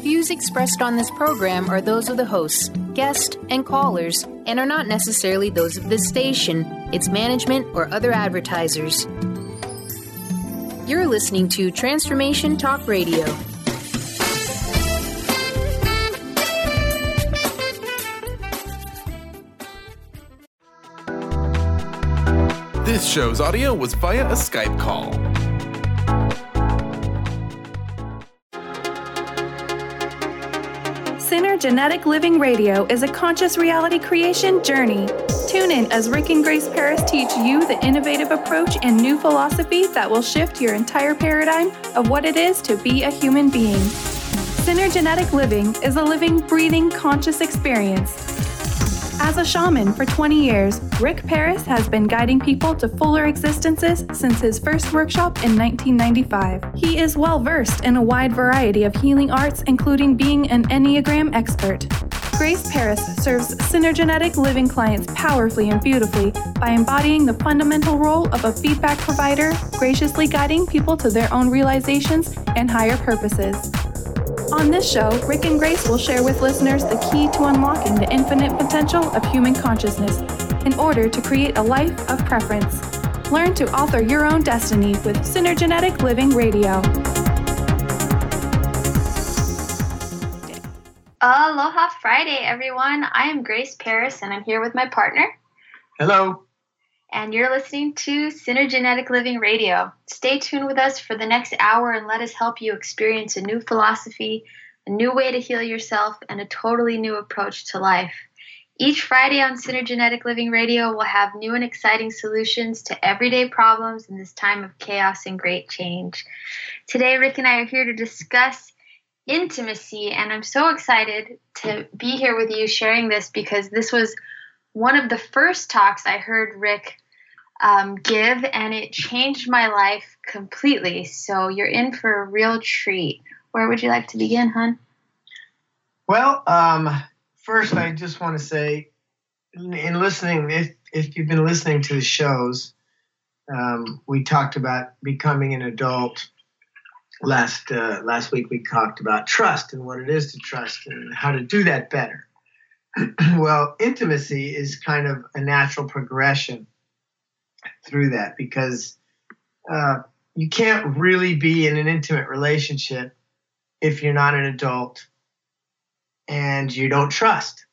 Views expressed on this program are those of the hosts, guests, and callers, and are not necessarily those of this station, its management, or other advertisers. You're listening to Transformation Talk Radio. This show's audio was via a Skype call. Synergenetic Living Radio is a conscious reality creation journey. Tune in as Rick and Grace Paris teach you the innovative approach and new philosophy that will shift your entire paradigm of what it is to be a human being. Synergenetic Living is a living, breathing, conscious experience. As a shaman for 20 years, Rick Paris has been guiding people to fuller existences since his first workshop in 1995. He is well-versed in a wide variety of healing arts, including being an Enneagram expert. Grace Paris serves Synergenetic Living clients powerfully and beautifully by embodying the fundamental role of a feedback provider, graciously guiding people to their own realizations and higher purposes. On this show, Rick and Grace will share with listeners the key to unlocking the infinite potential of human consciousness in order to create a life of preference. Learn to author your own destiny with Synergenetic Living Radio. Aloha Friday, everyone. I am Grace Paris, and I'm here with my partner. Hello. And you're listening to Synergenetic Living Radio. Stay tuned with us for the next hour and let us help you experience a new philosophy, a new way to heal yourself, and a totally new approach to life. Each Friday on Synergenetic Living Radio, we'll have new and exciting solutions to everyday problems in this time of chaos and great change. Today, Rick and I are here to discuss intimacy, and I'm so excited to be here with you sharing this because this was one of the first talks I heard Rick give, and it changed my life completely. So you're in for a real treat. Where would you like to begin, hon? Well, first I just want to say, in listening, if you've been listening to the shows, we talked about becoming an adult. Last week we talked about trust and what it is to trust and how to do that better. Well, intimacy is kind of a natural progression through that because you can't really be in an intimate relationship if you're not an adult and you don't trust.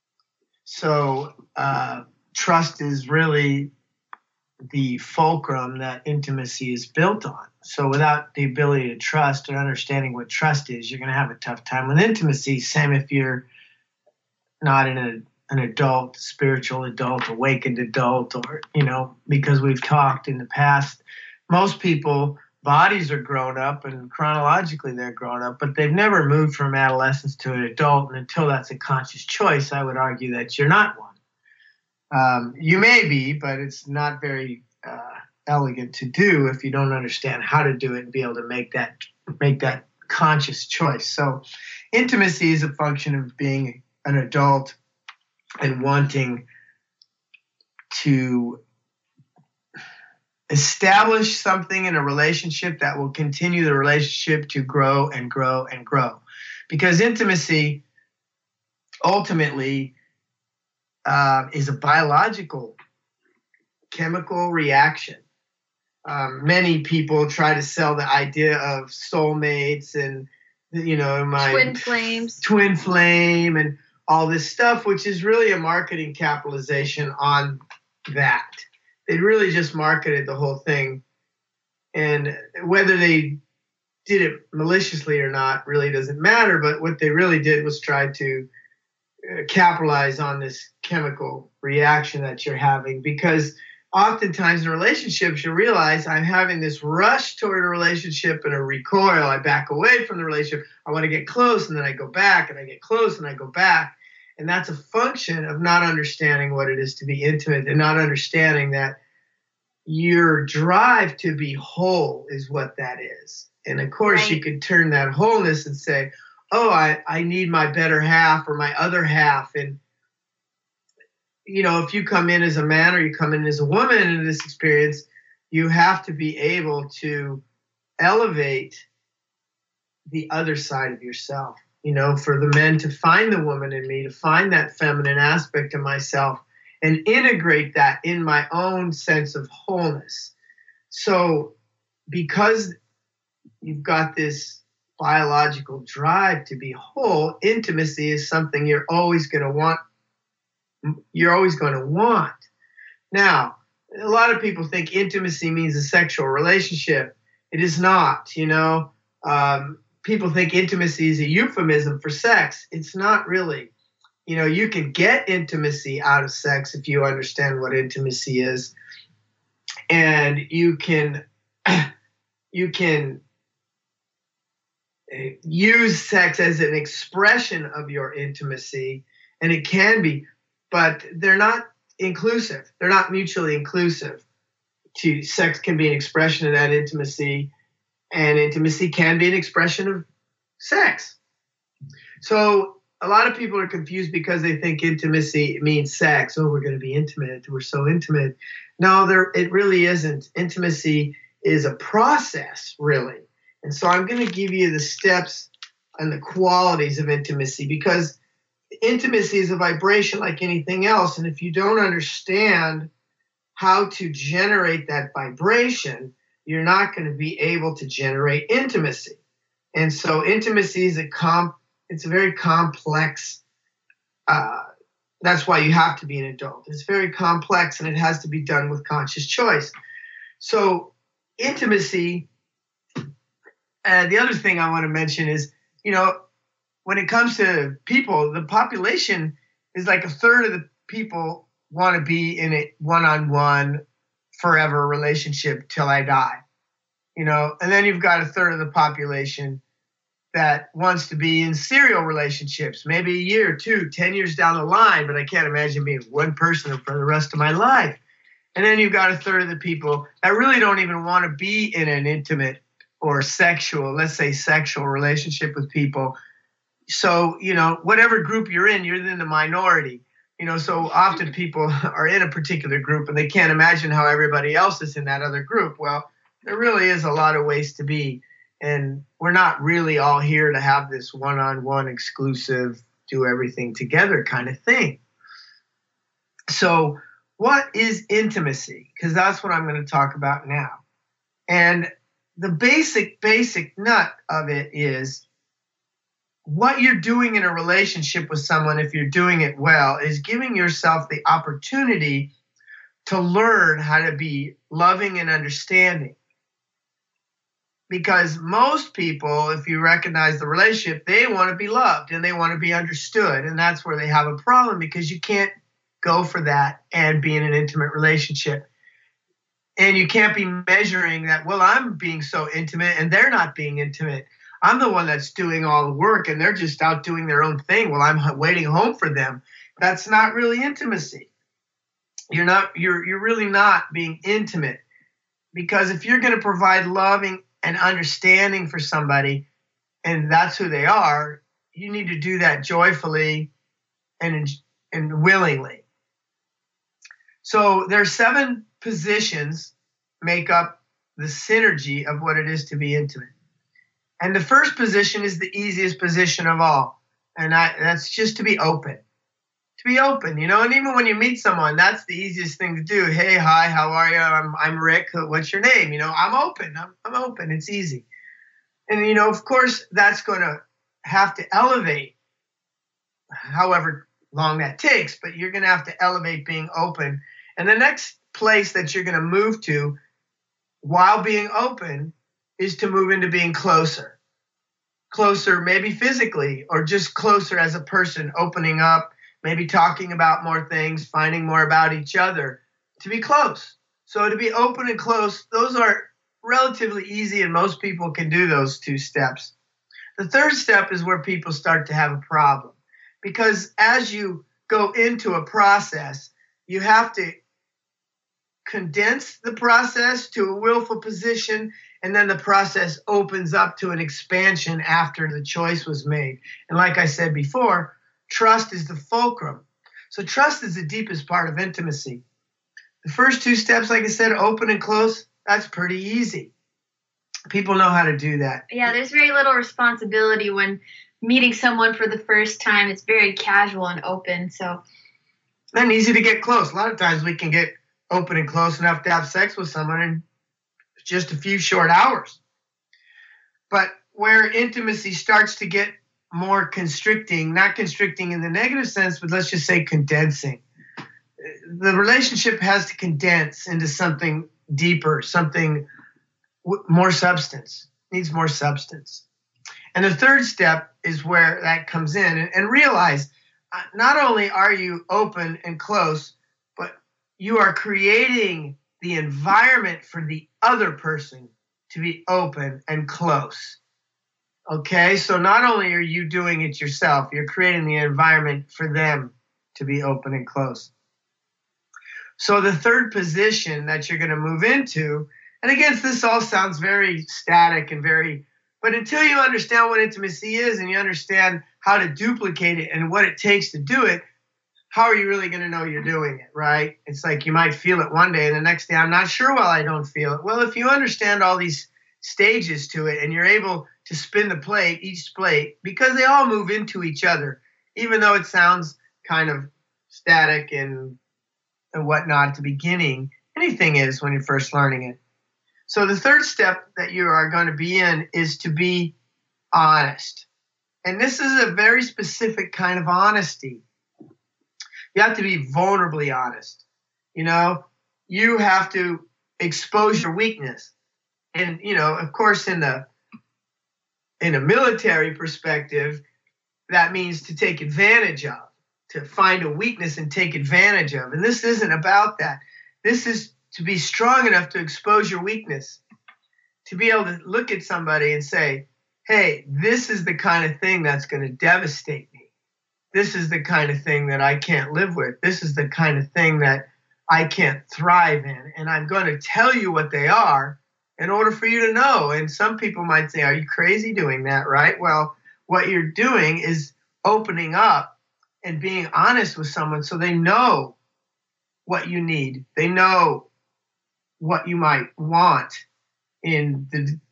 So trust is really the fulcrum that intimacy is built on. So without the ability to trust or understanding what trust is, you're going to have a tough time with intimacy. Same if you're not in an adult, spiritual adult, awakened adult, or, because we've talked in the past, most people, bodies are grown up and chronologically they're grown up, but they've never moved from adolescence to an adult. And until that's a conscious choice, I would argue that you're not one. You may be, but it's not very elegant to do if you don't understand how to do it and be able to make that conscious choice. So intimacy is a function of being an adult and wanting to establish something in a relationship that will continue the relationship to grow and grow and grow. Because intimacy ultimately is a biological, chemical reaction. Many people try to sell the idea of soulmates and, twin flame and all this stuff, which is really a marketing capitalization on that. They really just marketed the whole thing. And whether they did it maliciously or not really doesn't matter. But what they really did was try to capitalize on this chemical reaction that you're having, because oftentimes in relationships, you realize I'm having this rush toward a relationship and a recoil. I back away from the relationship. I want to get close, and then I go back, and I get close, and I go back. And that's a function of not understanding what it is to be intimate and not understanding that your drive to be whole is what that is. And of course, right, you could turn that wholeness and say, oh, I need my better half or my other half. And if you come in as a man or you come in as a woman into this experience, you have to be able to elevate the other side of yourself. for the men to find the woman in me, to find that feminine aspect of myself and integrate that in my own sense of wholeness. So because you've got this biological drive to be whole, intimacy is something you're always going to want. Now, a lot of people think intimacy means a sexual relationship. It is not, people think intimacy is a euphemism for sex. It's not really. You can get intimacy out of sex if you understand what intimacy is. And you can use sex as an expression of your intimacy, and it can be, but they're not inclusive. They're not mutually inclusive. Sex can be an expression of that intimacy, and intimacy can be an expression of sex. So a lot of people are confused because they think intimacy means sex. Oh, we're going to be intimate. We're so intimate. No, it really isn't. Intimacy is a process, really. And so I'm going to give you the steps and the qualities of intimacy, because intimacy is a vibration like anything else. And if you don't understand how to generate that vibration, you're not going to be able to generate intimacy. And so intimacy is it's a very complex, that's why you have to be an adult. It's very complex, and it has to be done with conscious choice. So intimacy, the other thing I want to mention is, when it comes to people, the population is like a third of the people want to be in a one-on-one forever relationship till I die, and then you've got a third of the population that wants to be in serial relationships, maybe a year, 2, 10 years down the line, but I can't imagine being one person for the rest of my life. And then you've got a third of the people that really don't even want to be in an intimate or sexual relationship with people. So, whatever group you're in the minority. So often people are in a particular group and they can't imagine how everybody else is in that other group. Well, there really is a lot of ways to be. And we're not really all here to have this one-on-one exclusive, do everything together kind of thing. So what is intimacy? Because that's what I'm going to talk about now. And the basic nut of it is what you're doing in a relationship with someone, if you're doing it well, is giving yourself the opportunity to learn how to be loving and understanding. Because most people, if you recognize the relationship, they want to be loved and they want to be understood. And that's where they have a problem, because you can't go for that and be in an intimate relationship. And you can't be measuring that, well, I'm being so intimate and they're not being intimate. I'm the one that's doing all the work and they're just out doing their own thing while I'm waiting home for them. That's not really intimacy. You're really not being intimate, because if you're going to provide loving and understanding for somebody, and that's who they are, you need to do that joyfully and willingly. So there are 7 positions make up the synergy of what it is to be intimate. And the first position is the easiest position of all, and that's just to be open. To be open, and even when you meet someone, that's the easiest thing to do. Hey, hi, how are you? I'm Rick. What's your name? I'm open. I'm open. It's easy. And, of course, that's going to have to elevate however long that takes, but you're going to have to elevate being open. And the next place that you're going to move to while being open is to move into being closer. Closer, maybe physically, or just closer as a person, opening up, maybe talking about more things, finding more about each other, to be close. So to be open and close, those are relatively easy, and most people can do those 2 steps. The third step is where people start to have a problem, because as you go into a process, you have to condense the process to a willful position, and then the process opens up to an expansion after the choice was made. And like I said before, trust is the fulcrum. So trust is the deepest part of intimacy. The first 2 steps, like I said, open and close, that's pretty easy. People know how to do that. Yeah, there's very little responsibility when meeting someone for the first time. It's very casual and open. So, and easy to get close. A lot of times we can get open and close enough to have sex with someone in just a few short hours. But where intimacy starts to get more constricting, not constricting in the negative sense, but let's just say condensing. The relationship has to condense into something deeper, something more substance, needs more substance. And the third step is where that comes in, and realize not only are you open and close, but you are creating the environment for the other person to be open and close. Okay, so not only are you doing it yourself, you're creating the environment for them to be open and close. So the third position that you're going to move into, and again, this all sounds very static and but until you understand what intimacy is and you understand how to duplicate it and what it takes to do it, how are you really going to know you're doing it, right? It's like you might feel it one day and the next day, I'm not sure why I don't feel it. Well, if you understand all these stages to it and you're able to spin the plate, each plate, because they all move into each other, even though it sounds kind of static and whatnot at the beginning, anything is when you're first learning it. So the third step that you are going to be in is to be honest. And this is a very specific kind of honesty. You have to be vulnerably honest. You know, you have to expose your weakness. And, you know, of course, in a military perspective, that means to take advantage of, to find a weakness and take advantage of. And this isn't about that. This is to be strong enough to expose your weakness, to be able to look at somebody and say, hey, this is the kind of thing that's going to devastate me. This is the kind of thing that I can't live with. This is the kind of thing that I can't thrive in. And I'm going to tell you what they are in order for you to know. And some people might say, are you crazy doing that, right? Well, what you're doing is opening up and being honest with someone so they know what you need. They know what you might want in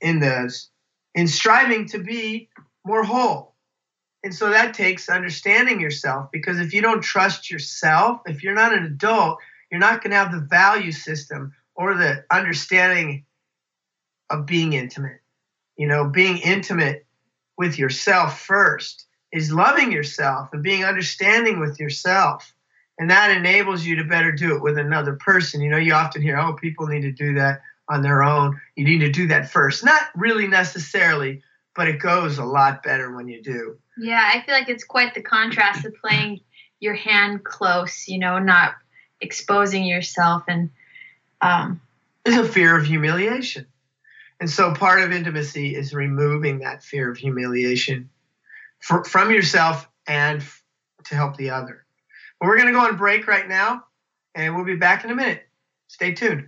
striving to be more whole. And so that takes understanding yourself, because if you don't trust yourself, if you're not an adult, you're not going to have the value system or the understanding of being intimate. You know, being intimate with yourself first is loving yourself and being understanding with yourself. And that enables you to better do it with another person. You know, you often hear, oh, people need to do that on their own. You need to do that first. Not really necessarily, but it goes a lot better when you do. Yeah, I feel like it's quite the contrast of playing your hand close, you know, not exposing yourself. And there's a fear of humiliation. And so part of intimacy is removing that fear of humiliation from yourself and to help the other. Well, we're going to go on break right now, and we'll be back in a minute. Stay tuned.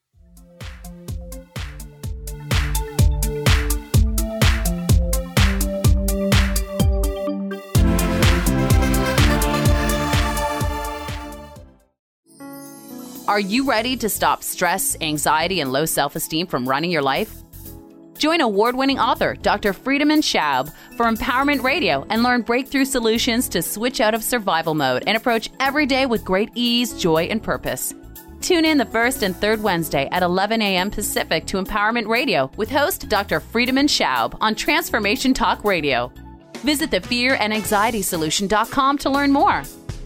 Are you ready to stop stress, anxiety, and low self-esteem from running your life? Join award-winning author Dr. Friedemann Schaub for Empowerment Radio and learn breakthrough solutions to switch out of survival mode and approach every day with great ease, joy, and purpose. Tune in the first and third Wednesday at 11 a.m. Pacific to Empowerment Radio with host Dr. Friedemann Schaub on Transformation Talk Radio. Visit thefearandanxietysolution.com to learn more.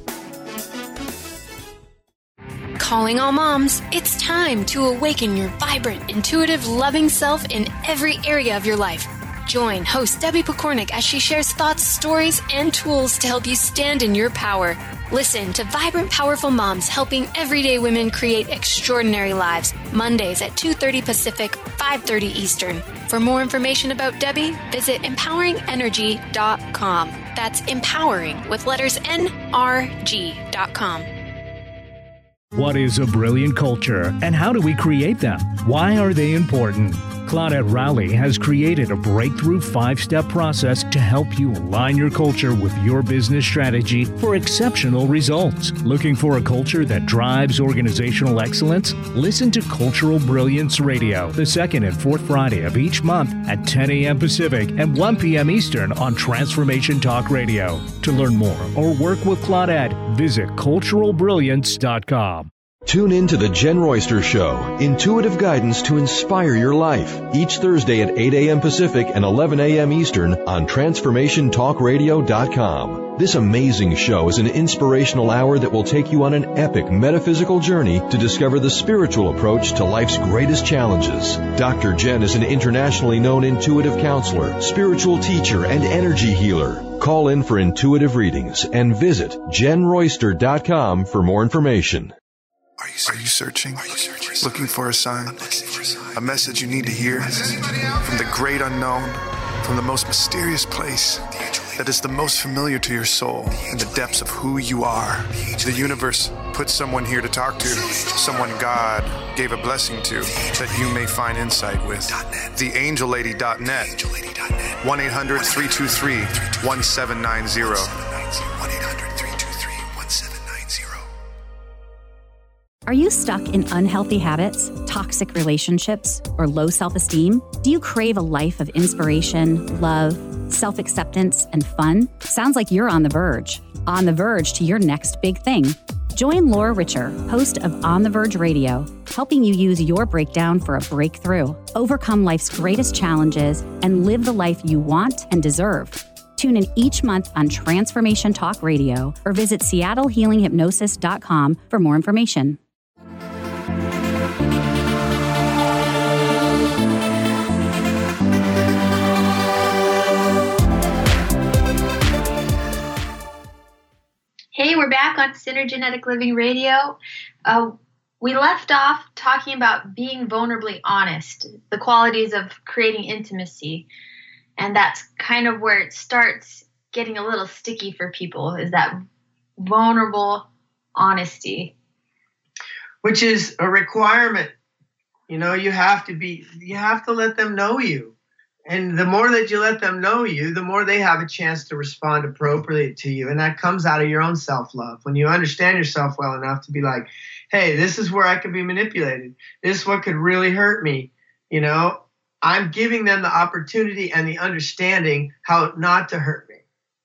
Calling all moms, it's time to awaken your vibrant, intuitive, loving self in every area of your life. Join host Debbie Pokornik as she shares thoughts, stories, and tools to help you stand in your power. Listen to Vibrant, Powerful Moms helping everyday women create extraordinary lives. Mondays at 2:30 Pacific, 5:30 Eastern. For more information about Debbie, visit empoweringenergy.com. That's empowering with letters NRG.com. What is a brilliant culture, and how do we create them? Why are they important? Claudette Rowley has created a breakthrough 5-step process to help you align your culture with your business strategy for exceptional results. Looking for a culture that drives organizational excellence? Listen to Cultural Brilliance Radio, the second and fourth Friday of each month at 10 a.m. Pacific and 1 p.m. Eastern on Transformation Talk Radio. To learn more or work with Claudette, visit culturalbrilliance.com. Tune in to The Jen Royster Show, intuitive guidance to inspire your life, each Thursday at 8 a.m. Pacific and 11 a.m. Eastern on TransformationTalkRadio.com. This amazing show is an inspirational hour that will take you on an epic metaphysical journey to discover the spiritual approach to life's greatest challenges. Dr. Jen is an internationally known intuitive counselor, spiritual teacher, and energy healer. Call in for intuitive readings and visit JenRoyster.com for more information. Are you searching? Looking for a sign? A message you need to hear? From the great unknown, from the most mysterious place that is the most familiar to your soul, in the depths of who you are. The universe put someone here to talk to, someone God gave a blessing to, that you may find insight with. TheAngelLady.net. 1-800-323-1790. Are you stuck in unhealthy habits, toxic relationships, or low self-esteem? Do you crave a life of inspiration, love, self-acceptance, and fun? Sounds like you're on the verge to your next big thing. Join Laura Richer, host of On the Verge Radio, helping you use your breakdown for a breakthrough, overcome life's greatest challenges, and live the life you want and deserve. Tune in each month on Transformation Talk Radio or visit SeattleHealingHypnosis.com for more information. Hey, we're back on Synergenetic Living Radio. We left off talking about being vulnerably honest, the qualities of creating intimacy. And that's kind of where it starts getting a little sticky for people, is that vulnerable honesty. Which is a requirement. You know, you have to let them know you. And the more that you let them know you, the more they have a chance to respond appropriately to you. And that comes out of your own self-love. When you understand yourself well enough to be like, hey, this is where I could be manipulated. This is what could really hurt me. You know, I'm giving them the opportunity and the understanding how not to hurt me.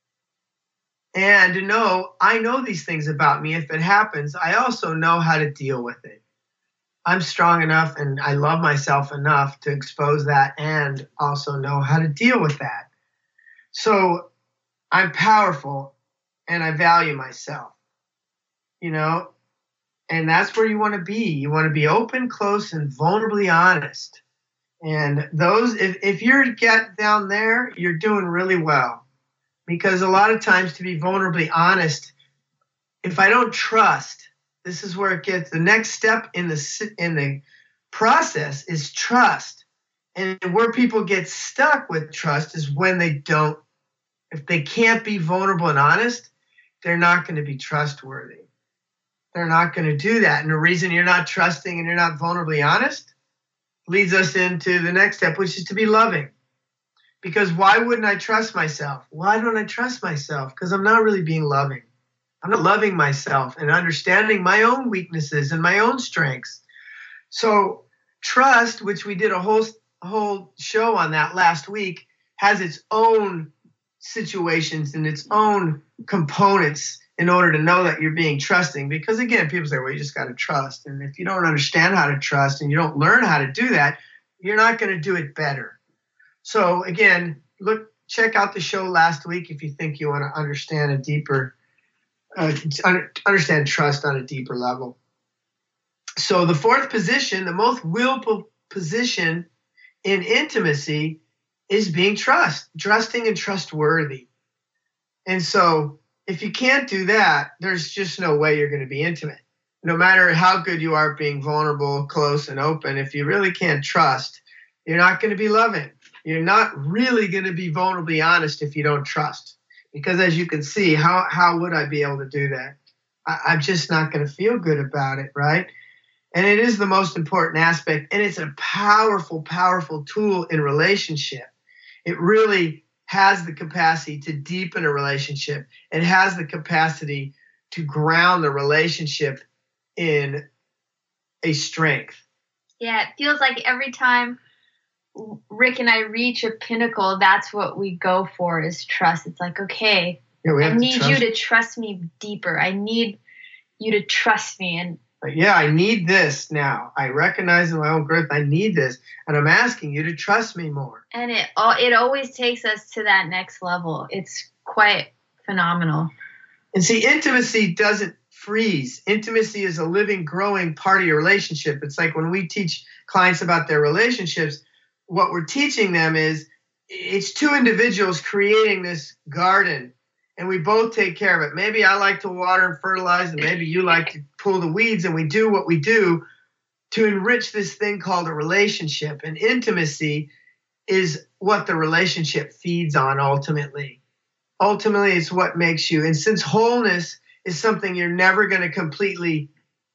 And to know, I know these things about me. If it happens, I also know how to deal with it. I'm strong enough and I love myself enough to expose that and also know how to deal with that. So I'm powerful and I value myself, you know, and that's where you want to be. You want to be open, close, and vulnerably honest. And those, if you're get down there, you're doing really well. Because a lot of times, to be vulnerably honest, if I don't trust, this is where it gets, the next step in the process is trust. And where people get stuck with trust is when they don't, if they can't be vulnerable and honest, they're not going to be trustworthy. They're not going to do that. And the reason you're not trusting and you're not vulnerably honest leads us into the next step, which is to be loving. Because why wouldn't I trust myself? Why don't I trust myself? Because I'm not really being loving. I'm not loving myself and understanding my own weaknesses and my own strengths. So trust, which we did a whole show on that last week, has its own situations and its own components in order to know that you're being trusting. Because again, people say, well, you just got to trust. And if you don't understand how to trust and you don't learn how to do that, you're not going to do it better. So again, check out the show last week if you think you want to understand a deeper understand trust on a deeper level. So the fourth position, the most willful position in intimacy, is being trusting and trustworthy. And so if you can't do that, there's just no way you're going to be intimate. No matter how good you are at being vulnerable, close, and open, if you really can't trust, you're not going to be loving. You're not really going to be vulnerably honest if you don't trust. Because as you can see, how would I be able to do that? I'm just not going to feel good about it, right? And it is the most important aspect, and it's a powerful, powerful tool in relationship. It really has the capacity to deepen a relationship. It has the capacity to ground the relationship in a strength. Yeah, it feels like every time Rick and I reach a pinnacle, that's what we go for, is trust. It's like, okay, I need you to trust me deeper. I need you to trust me. And yeah, I need this now. I recognize in my own growth, I need this. And I'm asking you to trust me more. And it always takes us to that next level. It's quite phenomenal. And see, intimacy doesn't freeze. Intimacy is a living, growing part of your relationship. It's like when we teach clients about their relationships, what we're teaching them is it's two individuals creating this garden, and we both take care of it. Maybe I like to water and fertilize, and maybe you like to pull the weeds, and we do what we do to enrich this thing called a relationship. And intimacy is what the relationship feeds on ultimately. Ultimately, it's what makes you. And since wholeness is something you're never going to completely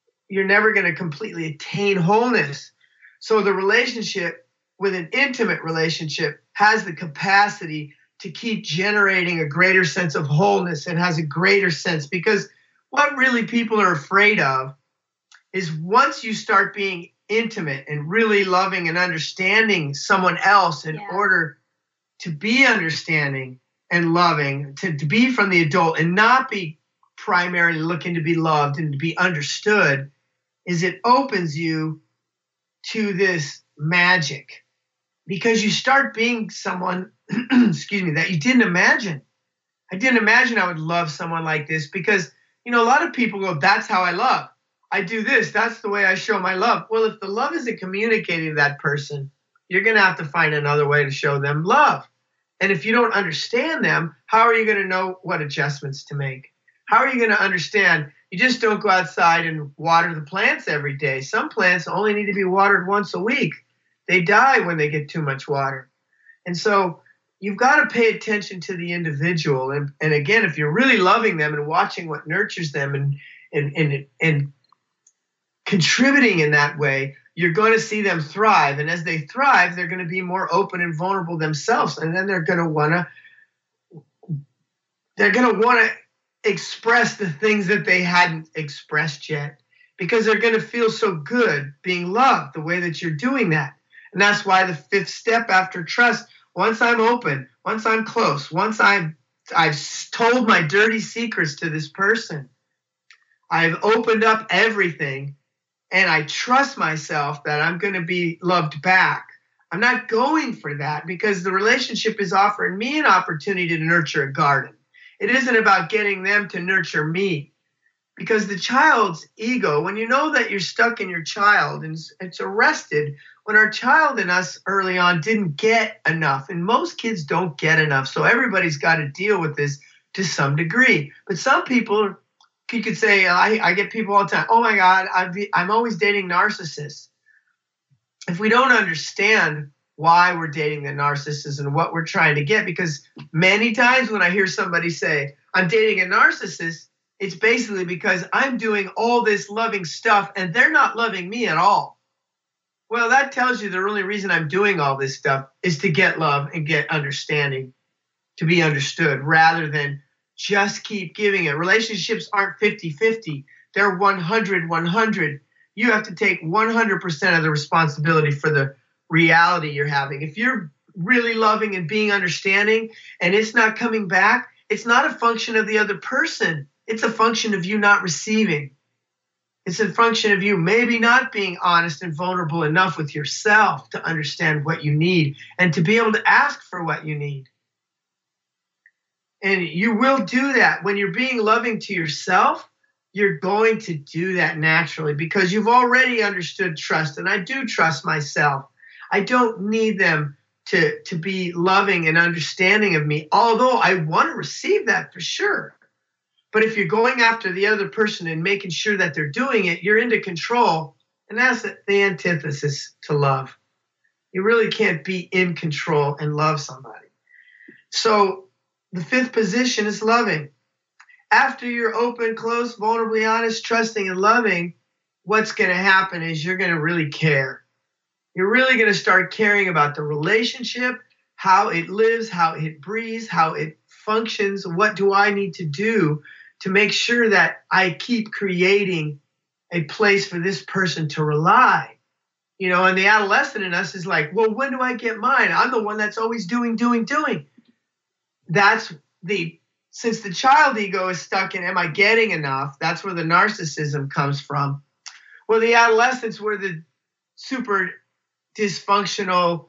attain wholeness. So the relationship with an intimate relationship has the capacity to keep generating a greater sense of wholeness and has a greater sense, because what really people are afraid of is once you start being intimate and really loving and understanding someone else in order to be understanding and loving, to be from the adult and not be primarily looking to be loved and to be understood, is it opens you to this magic, because you start being someone that you didn't imagine. I didn't imagine I would love someone like this, because, a lot of people go, that's how I love. I do this. That's the way I show my love. Well, if the love isn't communicating to that person, you're going to have to find another way to show them love. And if you don't understand them, how are you going to know what adjustments to make? How are you going to understand? You just don't go outside and water the plants every day. Some plants only need to be watered once a week. They die when they get too much water. And so you've got to pay attention to the individual. And again, if you're really loving them and watching what nurtures them and contributing in that way, you're going to see them thrive. And as they thrive, they're going to be more open and vulnerable themselves. And then they're going to want to express the things that they hadn't expressed yet, because they're going to feel so good being loved the way that you're doing that. And that's why the fifth step after trust, once I'm open, once I'm close, once I've told my dirty secrets to this person, I've opened up everything, and I trust myself that I'm going to be loved back. I'm not going for that, because the relationship is offering me an opportunity to nurture a garden. It isn't about getting them to nurture me, because the child's ego, when you know that you're stuck in your child and it's arrested, when our child in us early on didn't get enough, and most kids don't get enough, so everybody's got to deal with this to some degree. But some people, you could say, I get people all the time, oh my God, I'm always dating narcissists. If we don't understand why we're dating the narcissist and what we're trying to get, because many times when I hear somebody say, I'm dating a narcissist, it's basically because I'm doing all this loving stuff and they're not loving me at all. Well, that tells you the only reason I'm doing all this stuff is to get love and get understanding, to be understood, rather than just keep giving it. Relationships aren't 50-50. They're 100-100. You have to take 100% of the responsibility for the reality you're having. If you're really loving and being understanding and it's not coming back, it's not a function of the other person. It's a function of you not receiving. It's a function of you maybe not being honest and vulnerable enough with yourself to understand what you need and to be able to ask for what you need. And you will do that when you're being loving to yourself. You're going to do that naturally because you've already understood trust. And I do trust myself. I don't need them to be loving and understanding of me, although I want to receive that for sure. But if you're going after the other person and making sure that they're doing it, you're into control. And that's the antithesis to love. You really can't be in control and love somebody. So the fifth position is loving. after you're open, close, vulnerably honest, trusting, and loving, what's going to happen is you're going to really care. You're really going to start caring about the relationship, how it lives, how it breathes, how it functions. What do I need to do to make sure that I keep creating a place for this person to rely? You know, and the adolescent in us is like, well, when do I get mine? I'm the one that's always doing. Since the child ego is stuck in, am I getting enough? That's where the narcissism comes from. Well, the adolescent's where the super dysfunctional,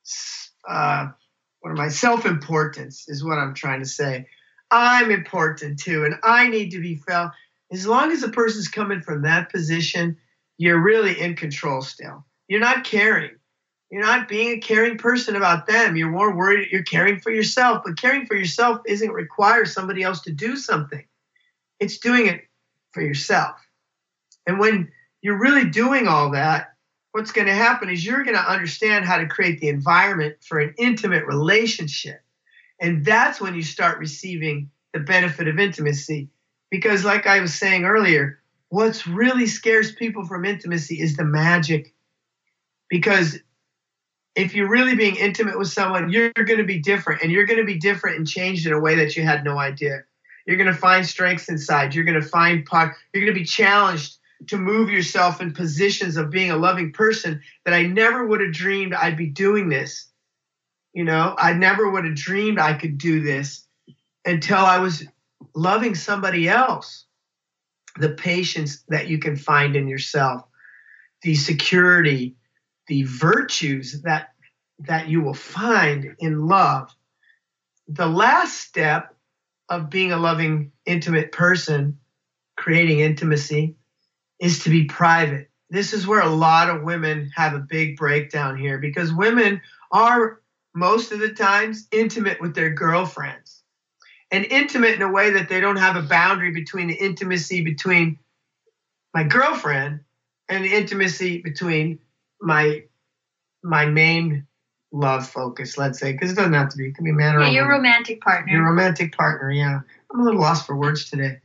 self-importance is what I'm trying to say. I'm important too, and I need to be felt. As long as a person's coming from that position, you're really in control still. You're not caring. You're not being a caring person about them. You're more worried. You're caring for yourself. But caring for yourself isn't require somebody else to do something. It's doing it for yourself. And when you're really doing all that, what's going to happen is you're going to understand how to create the environment for an intimate relationship. And that's when you start receiving the benefit of intimacy. Because like I was saying earlier, what really scares people from intimacy is the magic. Because if you're really being intimate with someone, you're going to be different, and you're going to be different and changed in a way that you had no idea. You're going to find strengths inside. You're going to be challenged to move yourself in positions of being a loving person that I never would have dreamed I'd be doing this. You know, I never would have dreamed I could do this until I was loving somebody else. The patience that you can find in yourself, the security, the virtues that you will find in love. The last step of being a loving, intimate person, creating intimacy, is to be private. This is where a lot of women have a big breakdown here, because women are most of the times intimate with their girlfriends, and intimate in a way that they don't have a boundary between the intimacy between my girlfriend and the intimacy between my main love focus, let's say, because it doesn't have to be. It can be man or woman. Your romantic partner. Your romantic partner, yeah. I'm a little lost for words today.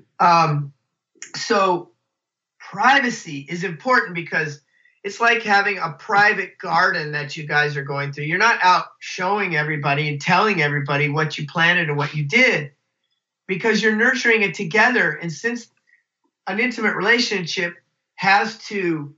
So privacy is important because it's like having a private garden that you guys are going through. You're not out showing everybody and telling everybody what you planted and what you did, because you're nurturing it together. And since an intimate relationship has to,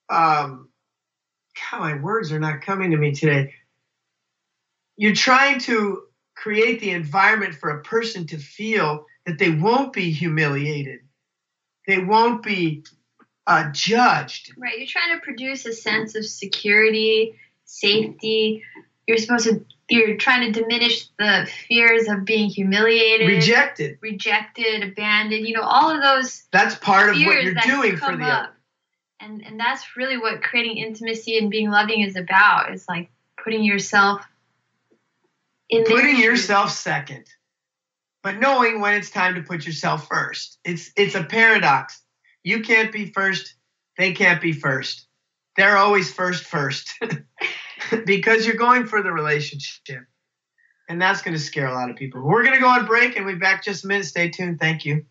my words are not coming to me today. You're trying to create the environment for a person to feel that they won't be humiliated. They won't be judged. Right. You're trying to produce a sense of security, safety. You're trying to diminish the fears of being humiliated, rejected, abandoned. You know, all of those. That's part of what you're doing for the other. And that's really what creating intimacy and being loving is about. It's like putting yourself in there. Putting yourself second, but knowing when it's time to put yourself first. It's a paradox. You can't be first. They can't be first. They're always first, because you're going for the relationship. And that's going to scare a lot of people. We're going to go on break, and we'll be back just a minute. Stay tuned. Thank you.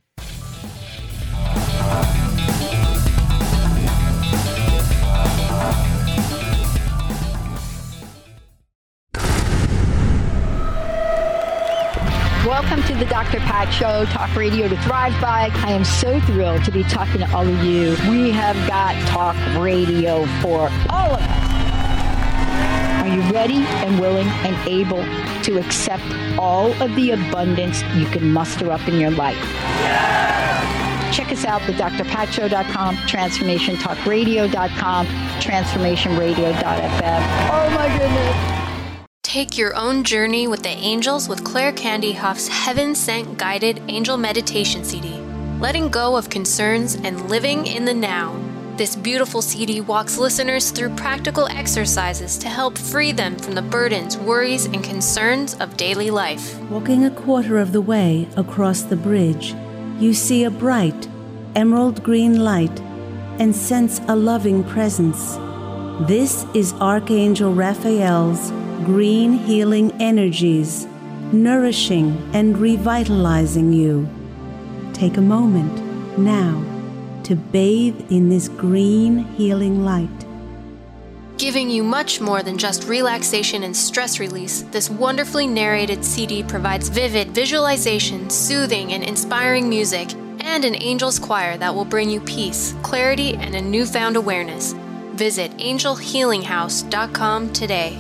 Welcome to the Dr. Pat Show, talk radio to thrive by. I am so thrilled to be talking to all of you. We have got talk radio for all of us. Are you ready and willing and able to accept all of the abundance you can muster up in your life? Check us out, thedrpatshow.com, transformationtalkradio.com, transformationradio.fm. Oh my goodness. Take your own journey with the angels with Claire Candy Huff's Heaven Sent Guided Angel Meditation CD, letting go of concerns and living in the now. This beautiful CD walks listeners through practical exercises to help free them from the burdens, worries, and concerns of daily life. Walking a quarter of the way across the bridge, you see a bright, emerald green light and sense a loving presence. This is Archangel Raphael's green healing energies, nourishing and revitalizing you. Take a moment now to bathe in this green healing light. Giving you much more than just relaxation and stress release, this wonderfully narrated CD provides vivid visualization, soothing and inspiring music, and an angel's choir that will bring you peace, clarity, and a newfound awareness. Visit angelhealinghouse.com today.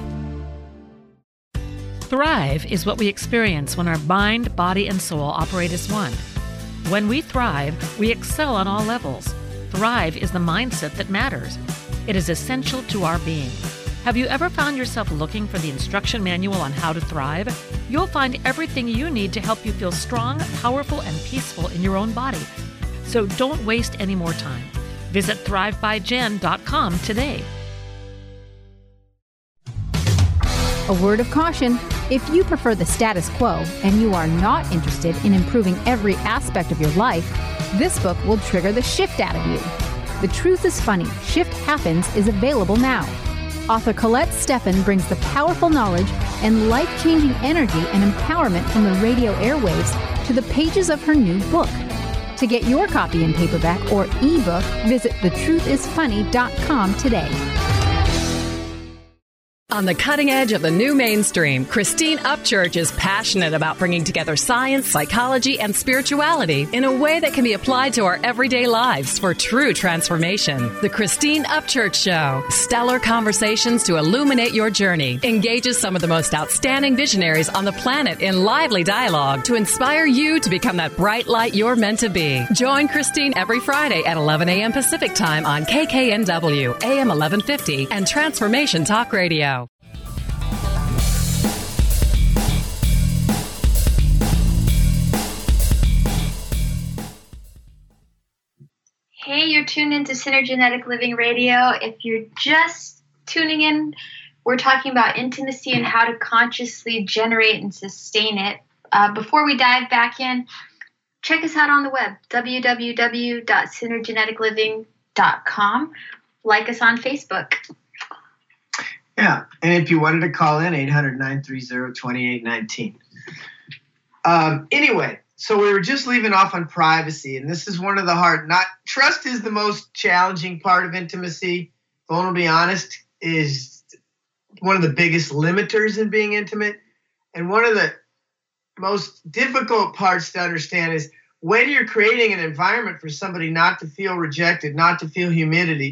Thrive is what we experience when our mind, body, and soul operate as one. When we thrive, we excel on all levels. Thrive is the mindset that matters. It is essential to our being. Have you ever found yourself looking for the instruction manual on how to thrive? You'll find everything you need to help you feel strong, powerful, and peaceful in your own body. So don't waste any more time. Visit thrivebyjen.com today. A word of caution: if you prefer the status quo and you are not interested in improving every aspect of your life, this book will trigger the shift out of you. The Truth is Funny, Shift Happens is available now. Author Colette Steffen brings the powerful knowledge and life-changing energy and empowerment from the radio airwaves to the pages of her new book. To get your copy in paperback or ebook, visit thetruthisfunny.com today. On the cutting edge of the new mainstream, Christine Upchurch is passionate about bringing together science, psychology, and spirituality in a way that can be applied to our everyday lives for true transformation. The Christine Upchurch Show, stellar conversations to illuminate your journey, engages some of the most outstanding visionaries on the planet in lively dialogue to inspire you to become that bright light you're meant to be. Join Christine every Friday at 11 a.m. Pacific Time on KKNW, AM 1150, and Transformation Talk Radio. Hey, you're tuned into Synergenetic Living Radio. If you're just tuning in, we're talking about intimacy and how to consciously generate and sustain it. Before we dive back in, check us out on the web, www.synergeneticliving.com. Like us on Facebook. Yeah, and if you wanted to call in, 800-930-2819. Anyway, so we were just leaving off on privacy, and this is one of the trust is the most challenging part of intimacy. Vulnerably honest is one of the biggest limiters in being intimate. And one of the most difficult parts to understand is when you're creating an environment for somebody not to feel rejected, not to feel humiliation,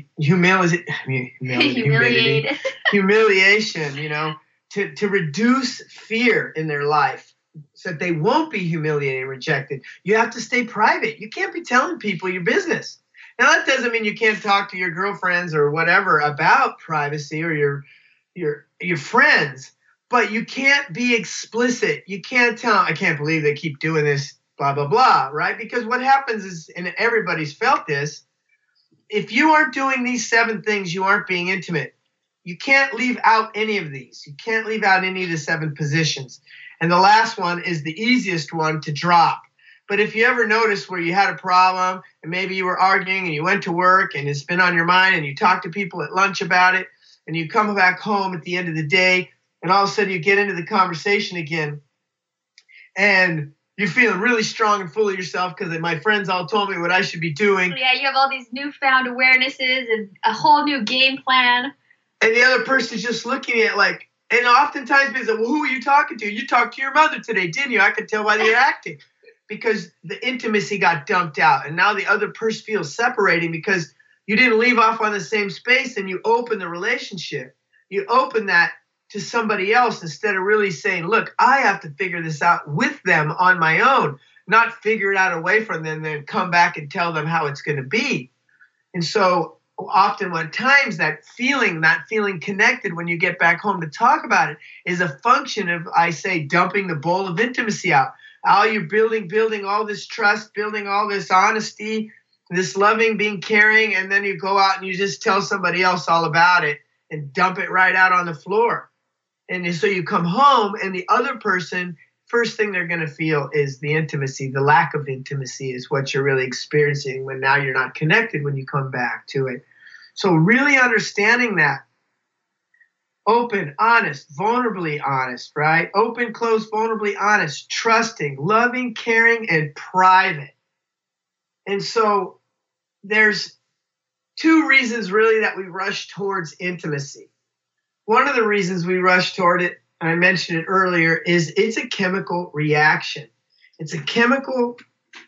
to reduce fear in their life so that they won't be humiliated and rejected. You have to stay private. You can't be telling people your business. Now, that doesn't mean you can't talk to your girlfriends or whatever about privacy or your friends, but you can't be explicit. You can't tell, I can't believe they keep doing this, blah, blah, blah, right? Because what happens is, and everybody's felt this, if you aren't doing these 7 things, you aren't being intimate. You can't leave out any of these. You can't leave out any of the 7 positions. And the last one is the easiest one to drop. But if you ever notice where you had a problem and maybe you were arguing and you went to work and it's been on your mind and you talk to people at lunch about it and you come back home at the end of the day and all of a sudden you get into the conversation again and you're feeling really strong and full of yourself because my friends all told me what I should be doing. Yeah, you have all these newfound awarenesses and a whole new game plan. And the other person's just looking at it like, and oftentimes they say, well, who are you talking to? You talked to your mother today, didn't you? I could tell by you're acting. Because the intimacy got dumped out. And now the other person feels separating because you didn't leave off on the same space and you open the relationship. You open that to somebody else instead of really saying, look, I have to figure this out with them on my own, not figure it out away from them, then come back and tell them how it's going to be. And so often at times that feeling connected when you get back home to talk about it is a function of, I say, dumping the bowl of intimacy out. How you're building all this trust, building all this honesty, this loving, being caring, and then you go out and you just tell somebody else all about it and dump it right out on the floor. And so you come home and the other person, first thing they're going to feel is the intimacy. The lack of intimacy is what you're really experiencing when now you're not connected when you come back to it. So really understanding that. Open, honest, vulnerably honest, right? Open, close, vulnerably honest, trusting, loving, caring, and private. And so there's two reasons really that we rush towards intimacy. One of the reasons we rush toward it, and I mentioned it earlier, is it's a chemical reaction. It's a chemical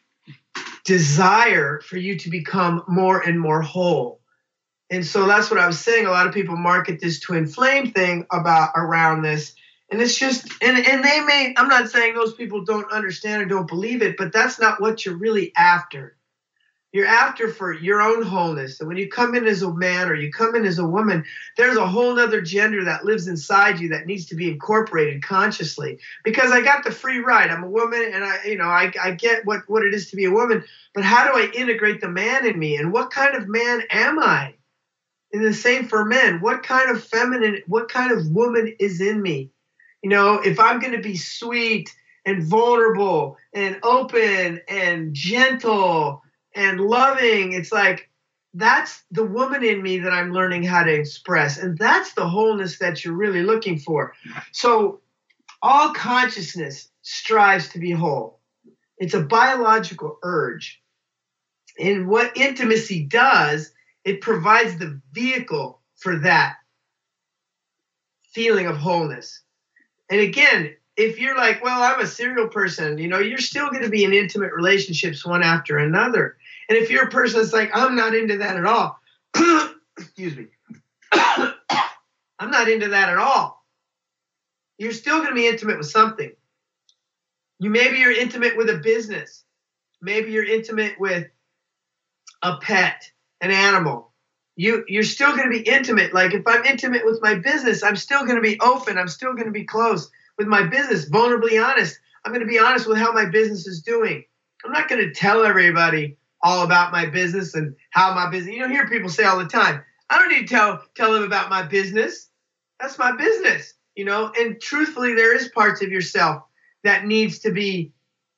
desire for you to become more and more whole. And so that's what I was saying. A lot of people market this twin flame thing around this. And it's just, and they may, I'm not saying those people don't understand or don't believe it, but that's not what you're really after. You're after for your own wholeness. And when you come in as a man or you come in as a woman, there's a whole other gender that lives inside you that needs to be incorporated consciously. Because I got the free ride. I'm a woman, and I get what it is to be a woman. But how do I integrate the man in me? And what kind of man am I? And the same for men. What kind of feminine, what kind of woman is in me? You know, if I'm going to be sweet and vulnerable and open and gentle and loving, it's like, that's the woman in me that I'm learning how to express. And that's the wholeness that you're really looking for. So all consciousness strives to be whole. It's a biological urge. And what intimacy does, it provides the vehicle for that feeling of wholeness. And again, if you're like, well, I'm a serial person, you're still going to be in intimate relationships one after another. And if you're a person that's like, I'm not into that at all, excuse me, I'm not into that at all, you're still going to be intimate with something. Maybe you're intimate with a business. Maybe you're intimate with a pet, an animal. You're still going to be intimate. Like if I'm intimate with my business, I'm still going to be open. I'm still going to be close with my business, vulnerably honest. I'm going to be honest with how my business is doing. I'm not going to tell everybody all about my business and how my business, hear people say all the time, I don't need to tell them about my business. That's my business, and truthfully, there is parts of yourself that needs to be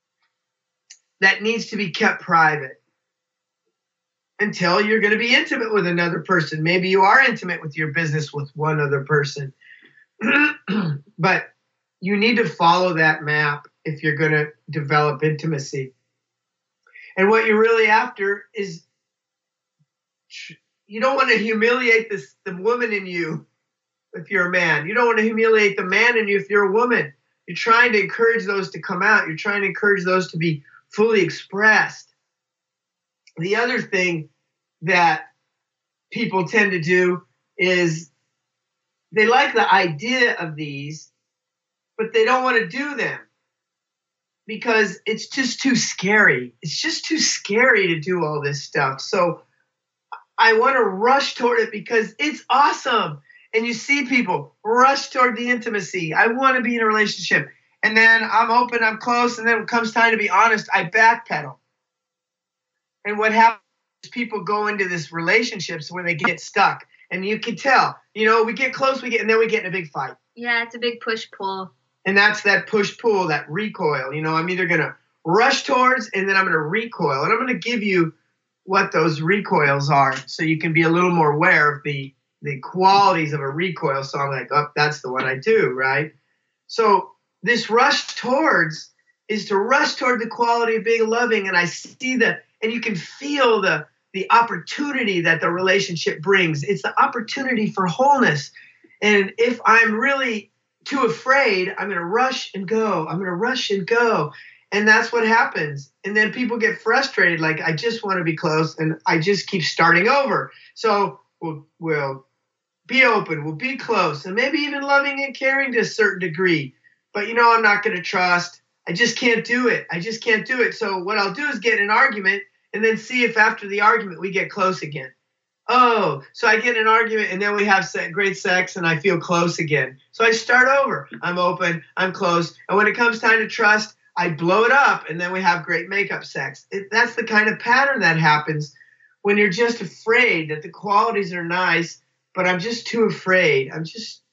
kept private until you're going to be intimate with another person. Maybe you are intimate with your business with one other person, but you need to follow that map if you're going to develop intimacy. And what you're really after is, you don't want to humiliate the woman in you if you're a man. You don't want to humiliate the man in you if you're a woman. You're trying to encourage those to come out. You're trying to encourage those to be fully expressed. The other thing that people tend to do is they like the idea of these, but they don't want to do them because it's just too scary. It's just too scary to do all this stuff. So I want to rush toward it because it's awesome. And you see people rush toward the intimacy. I want to be in a relationship. And then I'm open, I'm close, and then when it comes time to be honest, I backpedal. And what happens is people go into this relationships where they get stuck. And you can tell, we get close, and then we get in a big fight. Yeah, it's a big push-pull. And that's that push-pull, that recoil. I'm either going to rush towards and then I'm going to recoil. And I'm going to give you what those recoils are so you can be a little more aware of the qualities of a recoil. So I'm like, oh, that's the one I do, right? So this rush towards is to rush toward the quality of being loving. And I see and you can feel the opportunity that the relationship brings. It's the opportunity for wholeness. And if I'm really too afraid, I'm going to rush and go. I'm going to rush and go. And that's what happens. And then people get frustrated. Like, I just want to be close and I just keep starting over. So we'll be open. We'll be close and maybe even loving and caring to a certain degree. But, I'm not going to trust. I just can't do it. I just can't do it. So what I'll do is get in an argument and then see if after the argument we get close again. Oh, so I get in an argument and then we have great sex and I feel close again. So I start over. I'm open, I'm close. And when it comes time to trust, I blow it up and then we have great makeup sex. That's the kind of pattern that happens when you're just afraid that the qualities are nice, but I'm just too afraid. I'm just,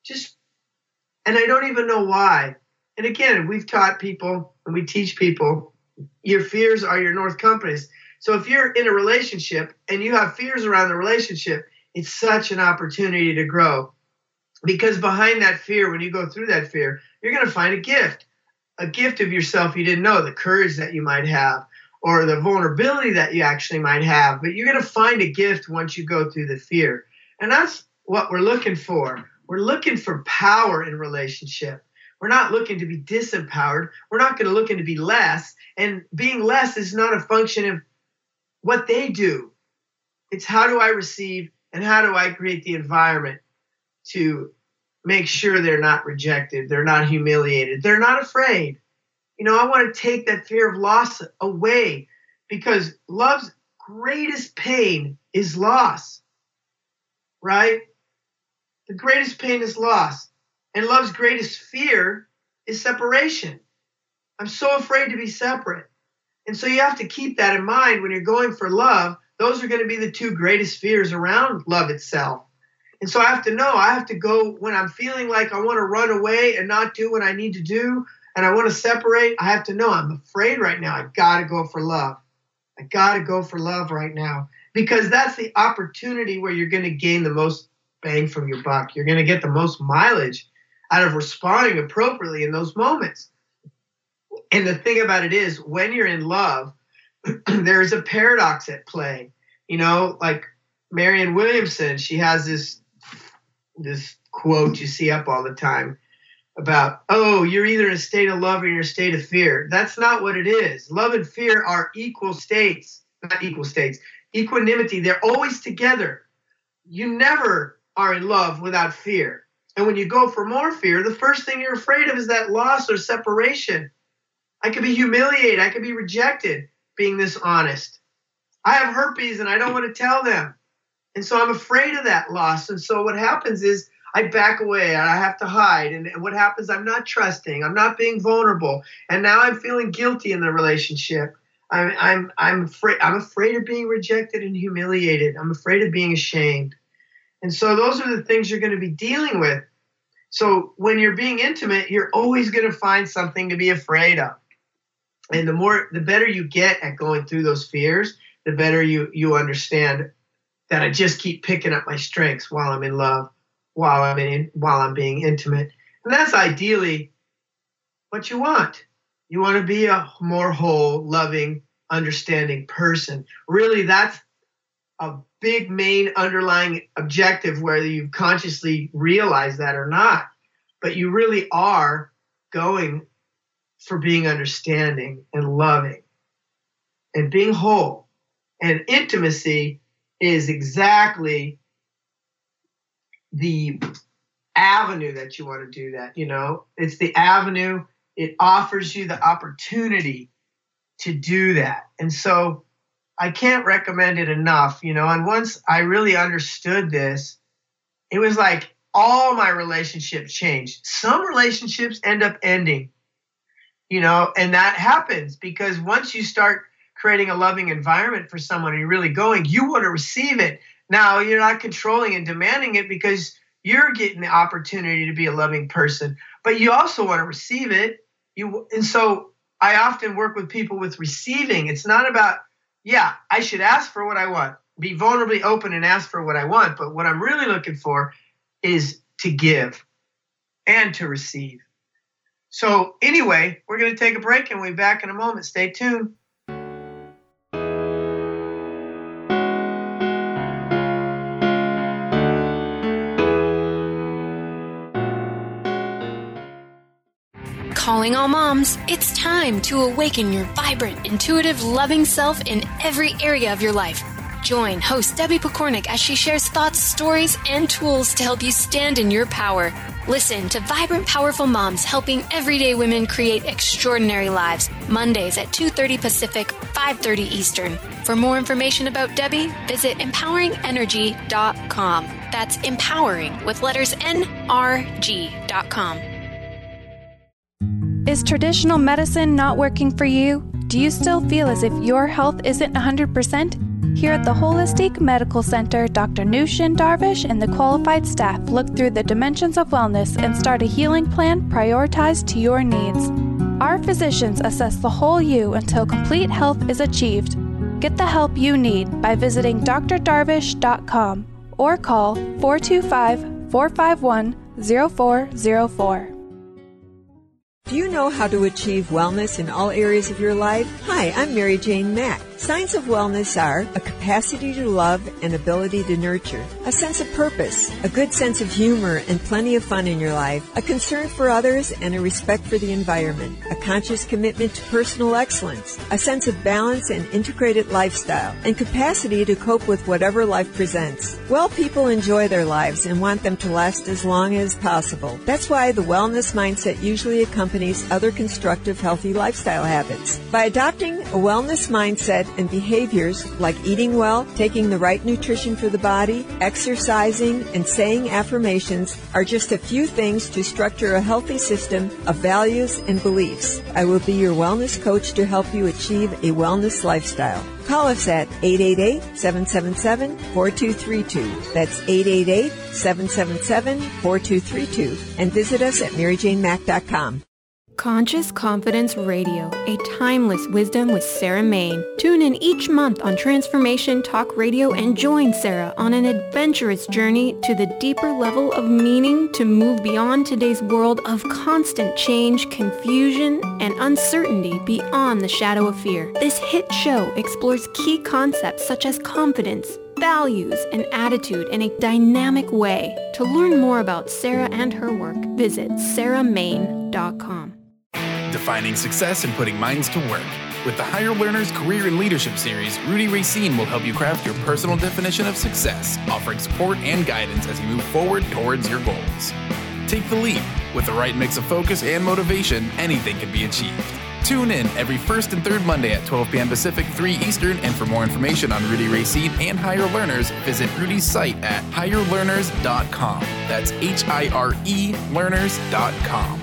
and I don't even know why. And again, we've taught people and we teach people, your fears are your North Compass. So if you're in a relationship and you have fears around the relationship, it's such an opportunity to grow. Because behind that fear, when you go through that fear, you're going to find a gift of yourself you didn't know, the courage that you might have, or the vulnerability that you actually might have, but you're going to find a gift once you go through the fear. And that's what we're looking for. We're looking for power in relationship. We're not looking to be disempowered. We're not going to look to be less. And being less is not a function of what they do. It's how do I receive and how do I create the environment to make sure they're not rejected, they're not humiliated, they're not afraid. You know, I want to take that fear of loss away, because love's greatest pain is loss, right? The greatest pain is loss. And love's greatest fear is separation. I'm so afraid to be separate. And so you have to keep that in mind when you're going for love. Those are going to be the two greatest fears around love itself. And so I have to know, I have to go when I'm feeling like I want to run away and not do what I need to do, and I want to separate. I have to know I'm afraid right now. I got to go for love. I got to go for love right now, because that's the opportunity where you're going to gain the most bang from your buck. You're going to get the most mileage out of responding appropriately in those moments. And the thing about it is, when you're in love, there is a paradox at play. You know, like Marianne Williamson, she has this quote you see up all the time about, oh, you're either in a state of love or you're in a state of fear. That's not what it is. Love and fear are equal states, not equal states, equanimity. They're always together. You never are in love without fear. And when you go for more fear, the first thing you're afraid of is that loss or separation. I could be humiliated. I could be rejected, being this honest. I have herpes and I don't want to tell them. And so I'm afraid of that loss. And so what happens is I back away and I have to hide. And what happens, I'm not trusting. I'm not being vulnerable. And now I'm feeling guilty in the relationship. I'm afraid of being rejected and humiliated. I'm afraid of being ashamed. And so those are the things you're going to be dealing with. So when you're being intimate, you're always going to find something to be afraid of. And the better you get at going through those fears, the better you understand that I just keep picking up my strengths while I'm in love, while I'm being intimate. And that's ideally what you want. You want to be a more whole, loving, understanding person. Really, that's a big main underlying objective, whether you consciously realize that or not. But you really are going for being understanding and loving and being whole. And intimacy is exactly the avenue that you want to do that, you know. It's the avenue. It offers you the opportunity to do that. And so I can't recommend it enough, you know. And once I really understood this, it was like all my relationships changed. Some relationships end up ending, you know, and that happens because once you start creating a loving environment for someone and you're really going, you want to receive it. Now, you're not controlling and demanding it because you're getting the opportunity to be a loving person, but you also want to receive it. And so I often work with people with receiving. It's not about, yeah, I should ask for what I want, be vulnerably open and ask for what I want. But what I'm really looking for is to give and to receive. So anyway, we're going to take a break and we'll be back in a moment. Stay tuned. Calling all moms, it's time to awaken your vibrant, intuitive, loving self in every area of your life. Join host Debbie Pokornik as she shares thoughts, stories, and tools to help you stand in your power. Listen to Vibrant, Powerful Moms helping everyday women create extraordinary lives. Mondays at 2:30 Pacific, 5:30 Eastern. For more information about Debbie, visit empoweringenergy.com. That's empowering with letters NRG.com. Is traditional medicine not working for you? Do you still feel as if your health isn't 100%? Here at the Holistic Medical Center, Dr. Nushin Darvish and the qualified staff look through the dimensions of wellness and start a healing plan prioritized to your needs. Our physicians assess the whole you until complete health is achieved. Get the help you need by visiting drdarvish.com or call 425-451-0404. Do you know how to achieve wellness in all areas of your life? Hi, I'm Mary Jane Mack. Signs of wellness are a capacity to love and ability to nurture, a sense of purpose, a good sense of humor and plenty of fun in your life, a concern for others and a respect for the environment, a conscious commitment to personal excellence, a sense of balance and integrated lifestyle, and capacity to cope with whatever life presents. Well, people enjoy their lives and want them to last as long as possible. That's why the wellness mindset usually accompanies other constructive, healthy lifestyle habits. By adopting a wellness mindset and behaviors like eating well, taking the right nutrition for the body, exercising, and saying affirmations are just a few things to structure a healthy system of values and beliefs. I will be your wellness coach to help you achieve a wellness lifestyle. Call us at 888-777-4232. That's 888-777-4232. And visit us at maryjanemack.com. Conscious Confidence Radio, a timeless wisdom with Sarah Main. Tune in each month on Transformation Talk Radio and join Sarah on an adventurous journey to the deeper level of meaning to move beyond today's world of constant change, confusion, and uncertainty beyond the shadow of fear. This hit show explores key concepts such as confidence, values, and attitude in a dynamic way. To learn more about Sarah and her work, visit sarahmain.com. Defining success and putting minds to work. With the Higher Learners Career and Leadership Series, Rudy Racine will help you craft your personal definition of success, offering support and guidance as you move forward towards your goals. Take the leap. With the right mix of focus and motivation, anything can be achieved. Tune in every first and third Monday at 12 p.m. Pacific, 3 Eastern, and for more information on Rudy Racine and Higher Learners, visit Rudy's site at higherlearners.com. That's HIRE learners.com.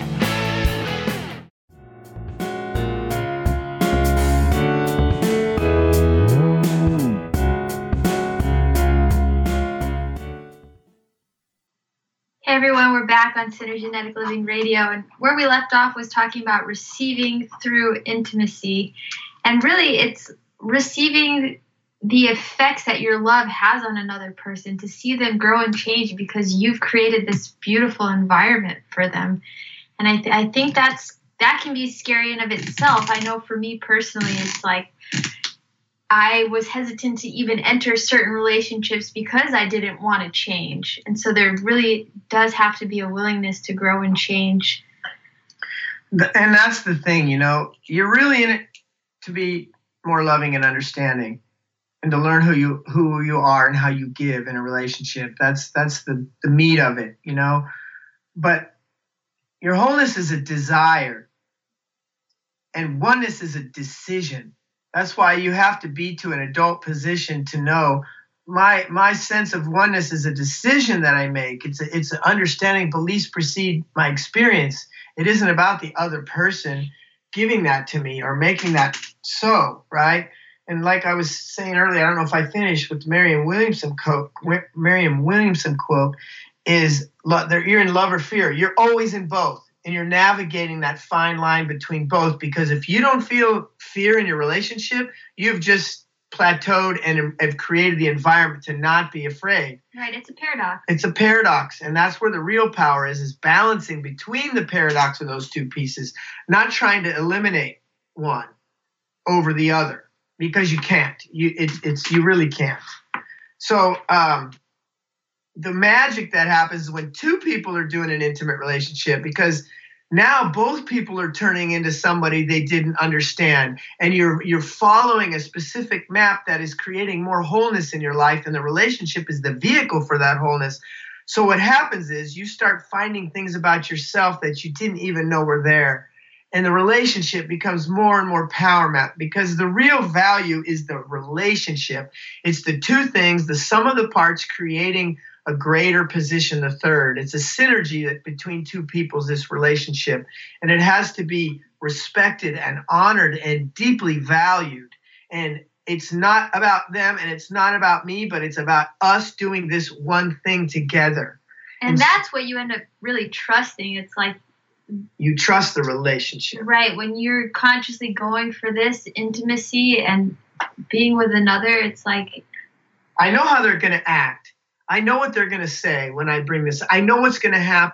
Hey everyone, we're back on Synergenetic Living Radio, and where we left off was talking about receiving through intimacy. And really, it's receiving the effects that your love has on another person, to see them grow and change because you've created this beautiful environment for them. And I think that can be scary in of itself. I know for me personally, it's like I was hesitant to even enter certain relationships because I didn't want to change. And so there really does have to be a willingness to grow and change. And that's the thing, you're really in it to be more loving and understanding, and to learn who you are and how you give in a relationship. That's the meat of it, But your wholeness is a desire, and oneness is a decision. That's why you have to be to an adult position to know my sense of oneness is a decision that I make. It's an understanding beliefs precede my experience. It isn't about the other person giving that to me or making that so, right? And like I was saying earlier, I don't know if I finished with the Marianne Williamson quote is, you're in love or fear. You're always in both. And you're navigating that fine line between both, because if you don't feel fear in your relationship, you've just plateaued and have created the environment to not be afraid. Right, it's a paradox. It's a paradox, and that's where the real power is balancing between the paradox of those two pieces, not trying to eliminate one over the other, because you can't. You really can't. So the magic that happens is when two people are doing an intimate relationship, because now both people are turning into somebody they didn't understand, and you're following a specific map that is creating more wholeness in your life, and the relationship is the vehicle for that wholeness. So what happens is you start finding things about yourself that you didn't even know were there, and the relationship becomes more and more power map, because the real value is the relationship. It's the two things, the sum of the parts creating a greater position, the third. It's a synergy that between two people's, this relationship, and it has to be respected and honored and deeply valued. And it's not about them and it's not about me, but it's about us doing this one thing together. And that's what you end up really trusting. It's like you trust the relationship. Right. When you're consciously going for this intimacy and being with another, it's like, I know how they're going to act. I know what they're going to say when I bring this. I know what's going to happen.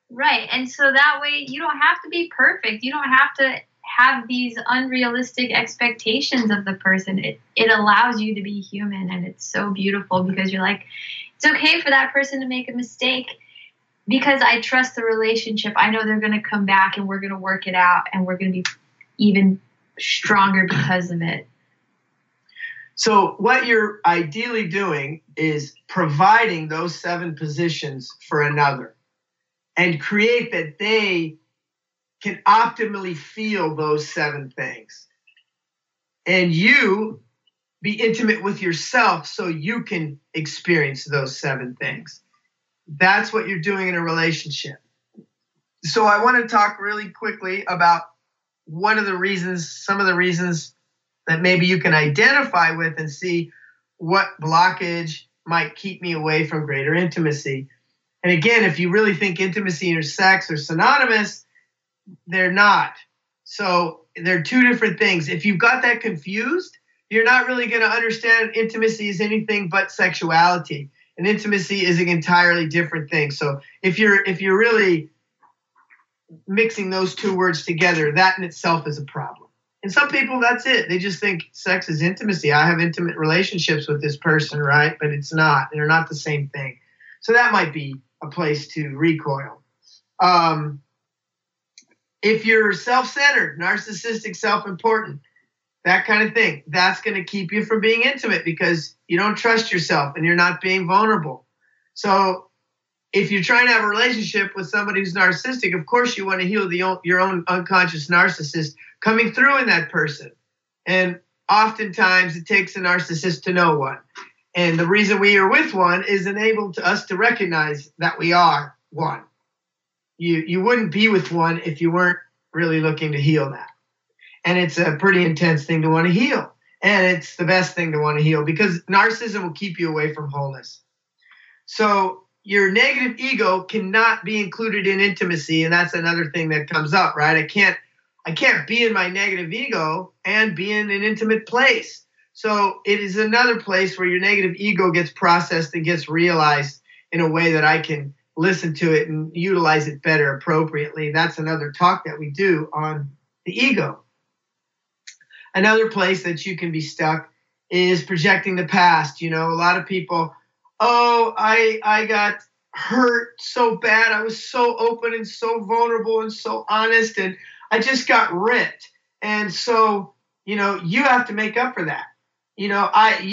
Right. And so that way you don't have to be perfect. You don't have to have these unrealistic expectations of the person. It allows you to be human, and it's so beautiful because you're like, it's okay for that person to make a mistake because I trust the relationship. I know they're going to come back and we're going to work it out and we're going to be even stronger because of it. So what you're ideally doing is providing those 7 positions for another and create that they can optimally feel those 7 things. And you be intimate with yourself so you can experience those 7 things. That's what you're doing in a relationship. So I want to talk really quickly about some of the reasons that maybe you can identify with and see what blockage might keep me away from greater intimacy. And again, if you really think intimacy and sex are synonymous, they're not. So they're 2 different things. If you've got that confused, you're not really going to understand intimacy is anything but sexuality. And intimacy is an entirely different thing. So if you're really mixing those 2 words together, that in itself is a problem. And some people, that's it. They just think sex is intimacy. I have intimate relationships with this person, right? But it's not. They're not the same thing. So that might be a place to recoil. If you're self-centered, narcissistic, self-important, that kind of thing, that's going to keep you from being intimate because you don't trust yourself and you're not being vulnerable. So if you're trying to have a relationship with somebody who's narcissistic, of course you want to heal your own unconscious narcissist coming through in that person. And oftentimes it takes a narcissist to know one. And the reason we are with one is enable to us to recognize that we are one. You wouldn't be with one if you weren't really looking to heal that. And it's a pretty intense thing to want to heal. And it's the best thing to want to heal because narcissism will keep you away from wholeness. So your negative ego cannot be included in intimacy. And that's another thing that comes up, right? I can't be in my negative ego and be in an intimate place. So it is another place where your negative ego gets processed and gets realized in a way that I can listen to it and utilize it better appropriately. That's another talk that we do on the ego. Another place that you can be stuck is projecting the past. You know, a lot of people, I got hurt so bad. I was so open and so vulnerable and so honest, and I just got ripped. And so, you know, you have to make up for that. You know,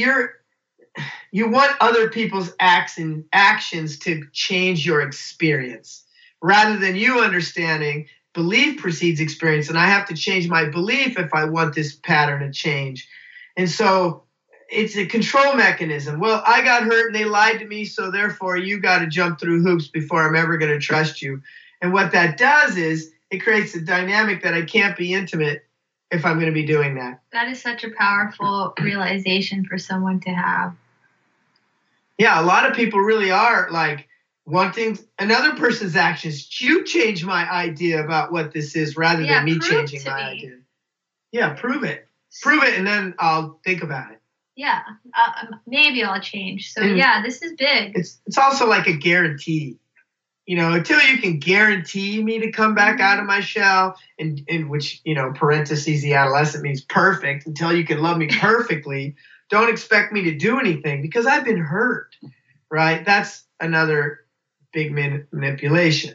you want other people's actions to change your experience rather than you understanding belief precedes experience, and I have to change my belief if I want this pattern to change. And so it's a control mechanism. Well, I got hurt and they lied to me, so therefore you got to jump through hoops before I'm ever going to trust you. And what that does is it creates a dynamic that I can't be intimate if I'm going to be doing that. That is such a powerful realization for someone to have. Yeah, a lot of people really are like wanting another person's actions. You change my idea about what this is rather than me changing my idea. Yeah, prove it. Prove it, and then I'll think about it. Yeah, maybe I'll change. So yeah, this is big. It's also like a guarantee. You know, until you can guarantee me to come back out of my shell, in which, you know, parentheses, the adolescent means perfect, until you can love me perfectly, don't expect me to do anything because I've been hurt, right? That's another big manipulation.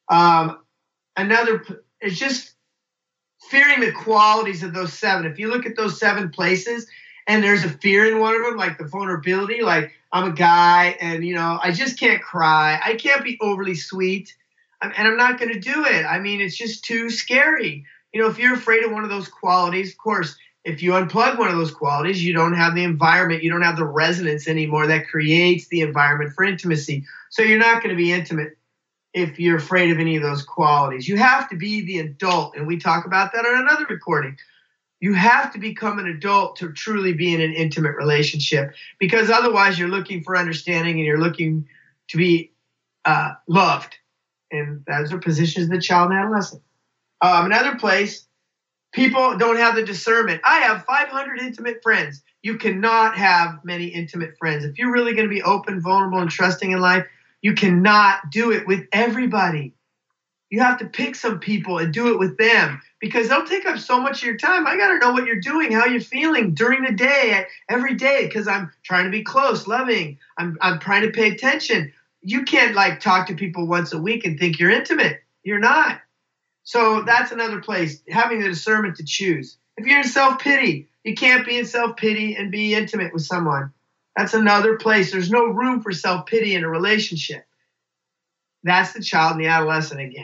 Another is just fearing the qualities of those 7. If you look at those 7 places and there's a fear in one of them, like the vulnerability, like I'm a guy and, you know, I just can't cry. I can't be overly sweet and I'm not going to do it. I mean, it's just too scary. You know, if you're afraid of one of those qualities, of course, if you unplug one of those qualities, you don't have the environment, you don't have the resonance anymore that creates the environment for intimacy. So you're not going to be intimate if you're afraid of any of those qualities. You have to be the adult, and we talk about that on another recording. You have to become an adult to truly be in an intimate relationship, because otherwise you're looking for understanding and you're looking to be loved. And those are positions of the child and adolescent. Another place, people don't have the discernment. I have 500 intimate friends. You cannot have many intimate friends. If you're really going to be open, vulnerable, and trusting in life, you cannot do it with everybody. You have to pick some people and do it with them because they'll take up so much of your time. I got to know what you're doing, how you're feeling during the day, every day, because I'm trying to be close, loving. I'm trying to pay attention. You can't like talk to people once a week and think you're intimate. You're not. So that's another place, having the discernment to choose. If you're in self-pity, you can't be in self-pity and be intimate with someone. That's another place. There's no room for self-pity in a relationship. That's the child and the adolescent again.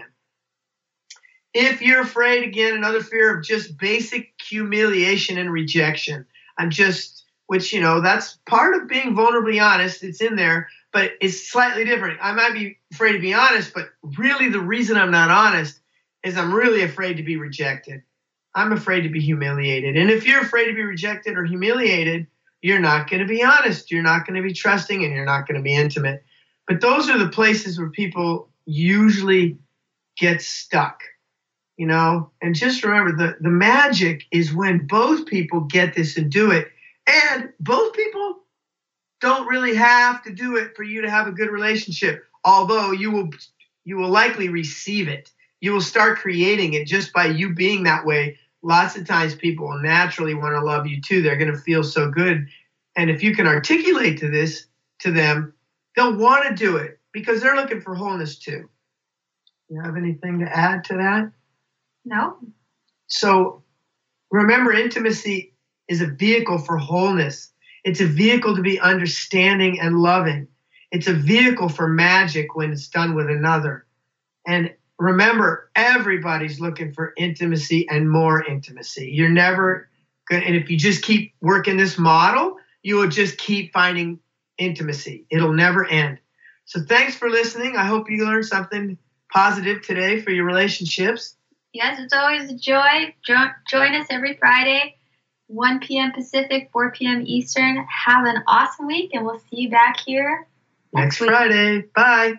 If you're afraid, again, another fear of just basic humiliation and rejection. Which, that's part of being vulnerably honest. It's in there, but it's slightly different. I might be afraid to be honest, but really the reason I'm not honest is I'm really afraid to be rejected. I'm afraid to be humiliated. And if you're afraid to be rejected or humiliated, you're not going to be honest. You're not going to be trusting, and you're not going to be intimate. But those are the places where people usually get stuck. And just remember, the magic is when both people get this and do it. And both people don't really have to do it for you to have a good relationship, although you will likely receive it. You will start creating it just by you being that way. Lots of times people will naturally want to love you too. They're going to feel so good. And if you can articulate to them, they'll want to do it because they're looking for wholeness too. You have anything to add to that? No. So remember, intimacy is a vehicle for wholeness. It's a vehicle to be understanding and loving. It's a vehicle for magic when it's done with another. And remember, everybody's looking for intimacy and more intimacy. You're never going to, and if you just keep working this model, you will just keep finding intimacy. It'll never end. So thanks for listening. I hope you learned something positive today for your relationships. Yes, it's always a joy. Join us every Friday, 1 p.m. Pacific, 4 p.m. Eastern. Have an awesome week, and we'll see you back here next Friday. Bye.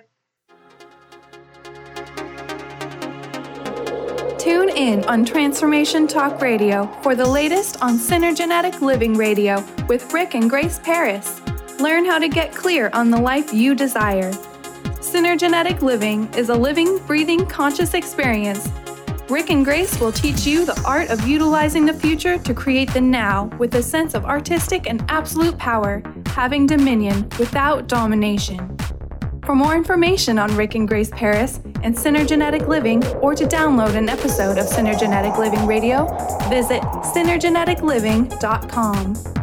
Tune in on Transformation Talk Radio for the latest on Synergenetic Living Radio with Rick and Grace Paris. Learn how to get clear on the life you desire. Synergenetic Living is a living, breathing, conscious experience. Rick and Grace will teach you the art of utilizing the future to create the now with a sense of artistic and absolute power, having dominion without domination. For more information on Rick and Grace Paris and Synergenetic Living, or to download an episode of Synergenetic Living Radio, visit synergeneticliving.com.